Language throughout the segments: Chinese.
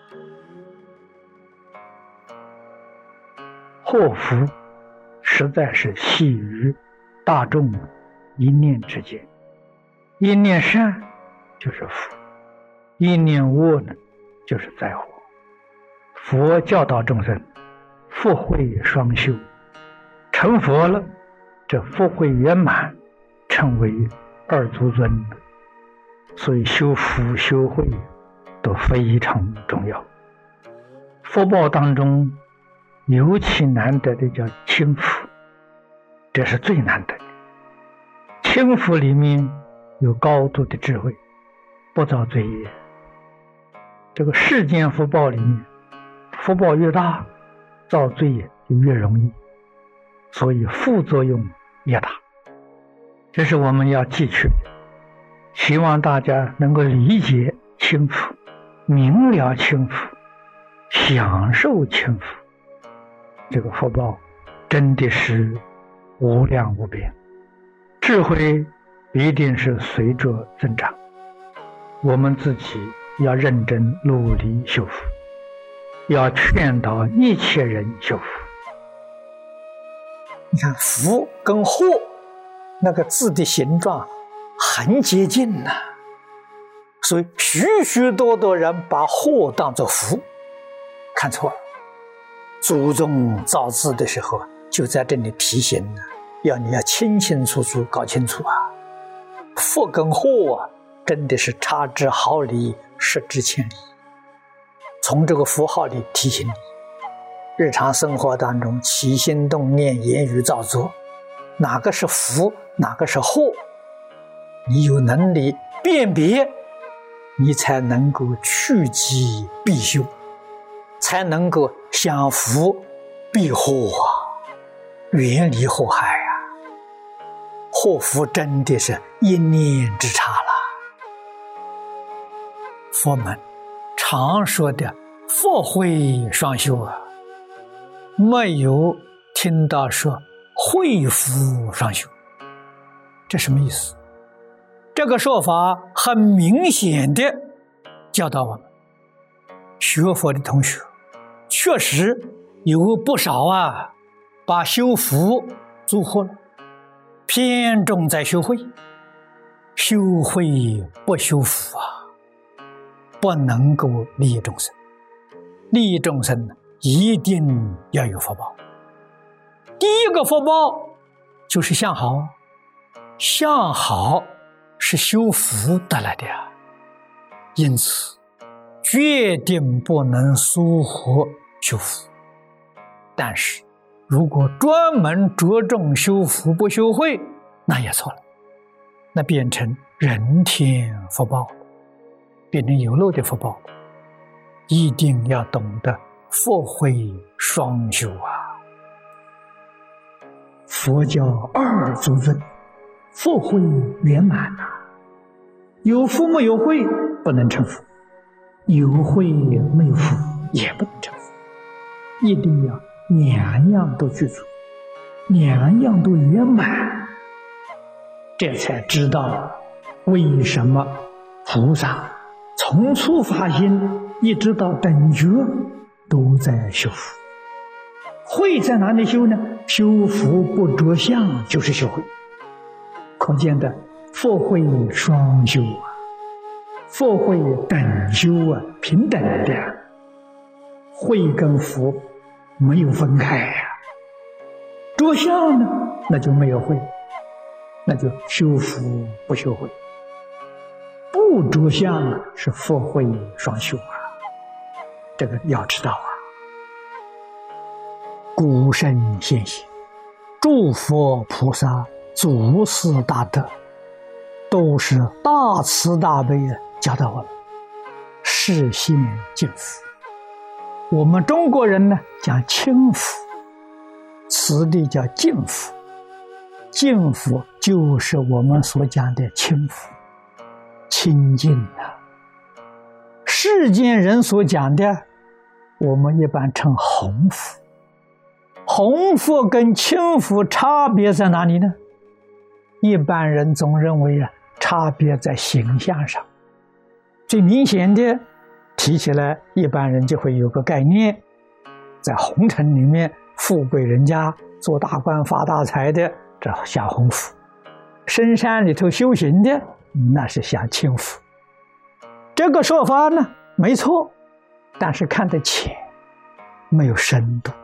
祸福实在是系于大众一念之间，一念善就是福，一念恶呢就是灾祸。佛教导众生福慧双修，成佛了，这福慧圆满，成为二足尊，所以修福修慧都非常重要。福报当中尤其难得的叫轻福，这是最难得的。轻福里面有高度的智慧，不造罪业。这个世间福报里面，福报越大，造罪业就越容易，所以副作用越大。这是我们要记取的。希望大家能够理解轻福，明了轻福，享受轻福。这个福报真的是无量无边，智慧一定是随着增长。我们自己要认真努力修福，要劝导一切人修福。 你看福跟祸那个字的形状很接近呐，所以许许多多人把祸当作福，看错了。祖宗造字的时候就在这里提醒呢，你要清清楚楚搞清楚啊，福跟祸啊，真的是差之毫厘，失之千里。从这个符号里提醒你，日常生活当中起心动念、言语造作，哪个是福，哪个是祸，你有能力辨别，你才能够趋吉避凶，才能够享福避祸啊，远离祸害啊。祸福真的是一念之差了。佛门常说的福慧双修啊，没有听到说慧福双修，这什么意思？这个说法很明显的教导我们，学佛的同学确实有不少啊，把修福做错了，偏重在修慧，修慧不修福啊，不能够利益众生。利益众生一定要有福报。第一个福报就是相好，相好是修福得来的呀，因此决定不能疏忽修福。但是如果专门着重修福不修慧，那也错了，那变成人天福报，变成有漏的福报。一定要懂得福慧双修啊！ 佛教二足尊，福慧圆满啊！有福没有慧不能成福，有慧没有福也不能成福，一定要两样都具足，两样都圆满，这才知道为什么菩萨从初发心一直到等觉都在修福。慧在哪里修呢？修福不着相就是修慧，可见的福慧双修啊，福慧等修啊，平等的，慧跟福没有分开呀。着相呢，那就没有慧，那就修福不修慧。不着相是福慧双修啊，这个要知道啊。古圣先贤、诸佛菩萨、祖师大德，都是大慈大悲的教导我们示现净福。我们中国人呢讲轻福，此地叫净福。净福就是我们所讲的轻福，清净啊。世间人所讲的，我们一般称弘福。弘福跟轻福差别在哪里呢？一般人总认为差别在形象上。最明显的提起来，一般人就会有个概念，在红尘里面，富贵人家做大官发大财的，这享鸿福；深山里头修行的，那是享清福。这个说法呢，没错，但是看得浅，没有深度。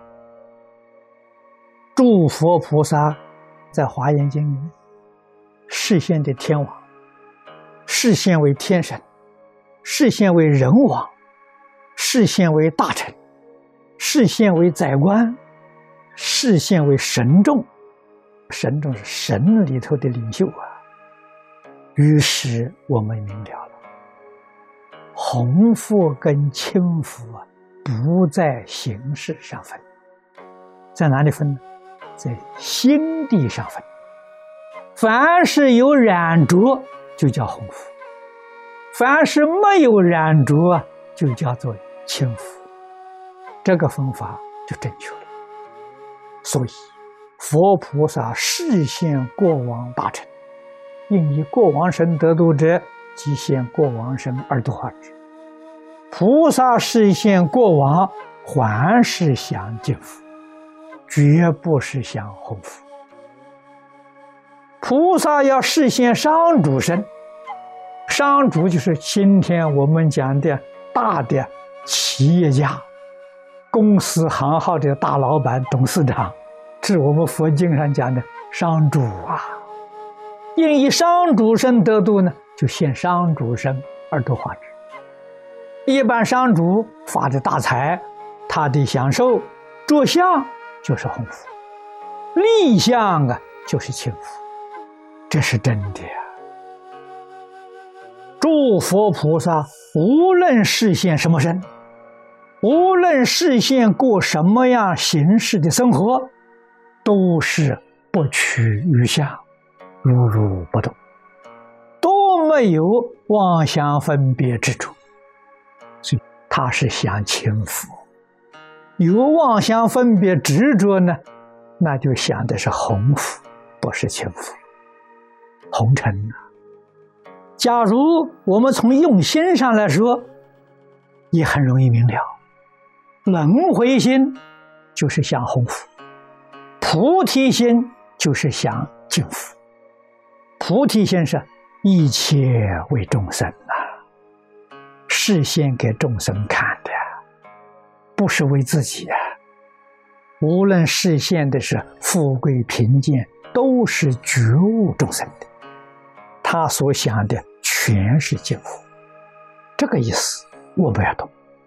诸佛菩萨在《华严经》里面示现的天王，示现为天神，示现为人王，示现为大臣，示现为宰官，示现为神众。神众是神里头的领袖啊。于是我们明了了，弘福跟轻福啊，不在形式上分，在哪里分呢？在心地上分。凡是有染着就叫弘福，凡是没有染着啊，就叫做轻福。这个分法就正确了。所以佛菩萨示现过往大臣，应以过往生得度者，即现过往生而度化之。菩萨示现过往，还是享净福，绝不是享鸿福。菩萨要示现商主身，商主就是今天我们讲的大的企业家、公司行号的大老板、董事长，这是我们佛经上讲的商主啊。应以商主身得度呢，就现商主身而度化之。一般商主发的大财，他的享受着相就是鸿福，立相啊就是轻福，这是真的呀。诸佛菩萨无论示现什么身，无论示现过什么样形式的生活，都是不取于相，如如不动，都没有妄想分别执着，所以他是享轻福。有妄想分别执着呢，那就想的是鸿福，不是轻福。红尘啊，假如我们从用心上来说，也很容易明了。轮回心就是享鸿福，菩提心就是享净福。菩提心是一切为众生啊，示现给众生看的，不是为自己啊。无论示现的是富贵贫贱，都是觉悟众生的，他所想的全是净福。这个意思我们要懂。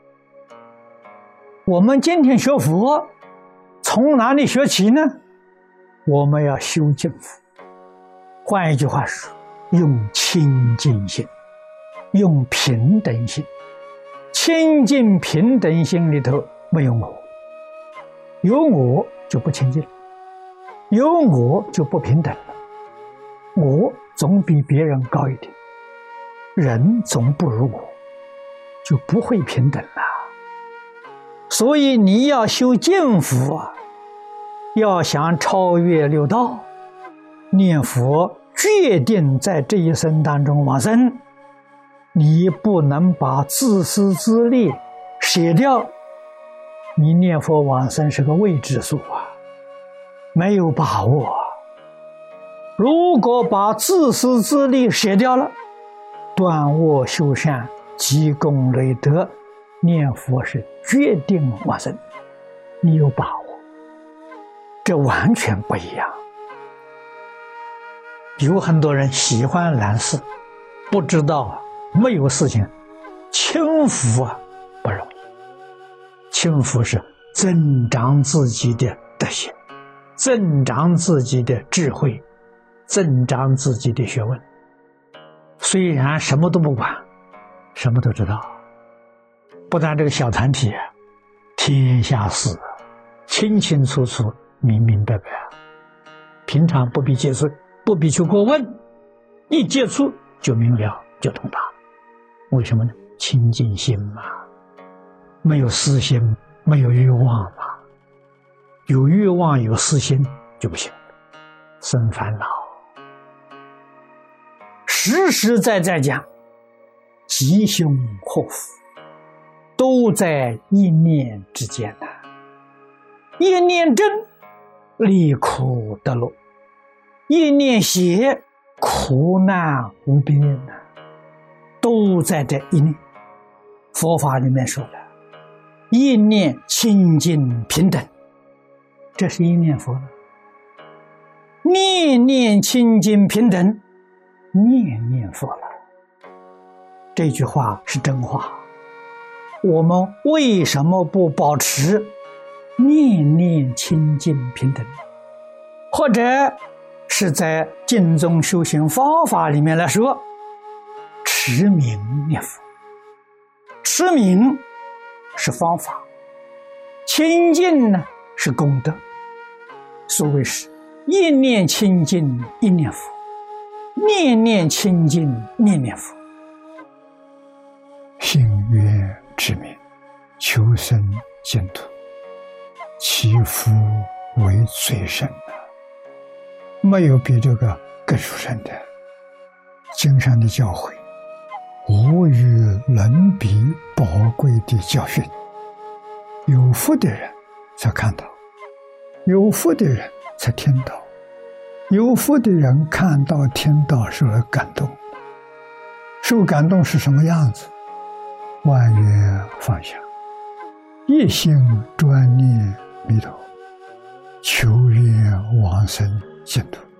我们今天学佛，从哪里学起呢？我们要修净福。换一句话说，用清净心，用平等心。清净平等心里头没有我，有我就不清净，有我就不平等了。我总比别人高一点，人总不如我，就不会平等了。所以你要修净福啊，要想超越六道，念佛决定在这一生当中往生，你不能把自私自利舍掉。你念佛往生是个未知数啊，没有把握啊。如果把自私自利舍掉了，断恶修善，积功累德，念佛是决定往生，你有把握。这完全不一样。有很多人喜欢蓝色，不知道啊，没有事情轻福啊不容易。轻福是增长自己的德行，增长自己的智慧，增长自己的学问。虽然什么都不管，什么都知道，不但这个小团体，天下事清清楚楚，明明白白，平常不必接触，不必去过问，一接触就明了，就通达。为什么呢？清净心嘛，没有私心，没有欲望嘛。有欲望有私心就不行，生烦恼。实实在在讲，吉凶祸福， 都在一念之间呐。一念正，离苦得乐；一念邪，苦难无边呐。都在这一念。佛法里面说了，一念清净平等，这是一念佛了。念念清净平等，念念佛了。这句话是真话。我们为什么不保持念念清净平等？或者是在净宗修行方法里面来说，持名念佛。持名是方法，清净呢是功德。所谓是一念清净一念佛，念念清净念念佛。 信愿之名，求生净土，其福为最深的，没有比这个更殊胜的。经上的教诲，无与伦比宝贵的教训。有福的人才看到，有福的人才听到，有福的人看到听到受了感动。受感动是什么样子？万缘放下，一心专念弥陀，求愿往生净土。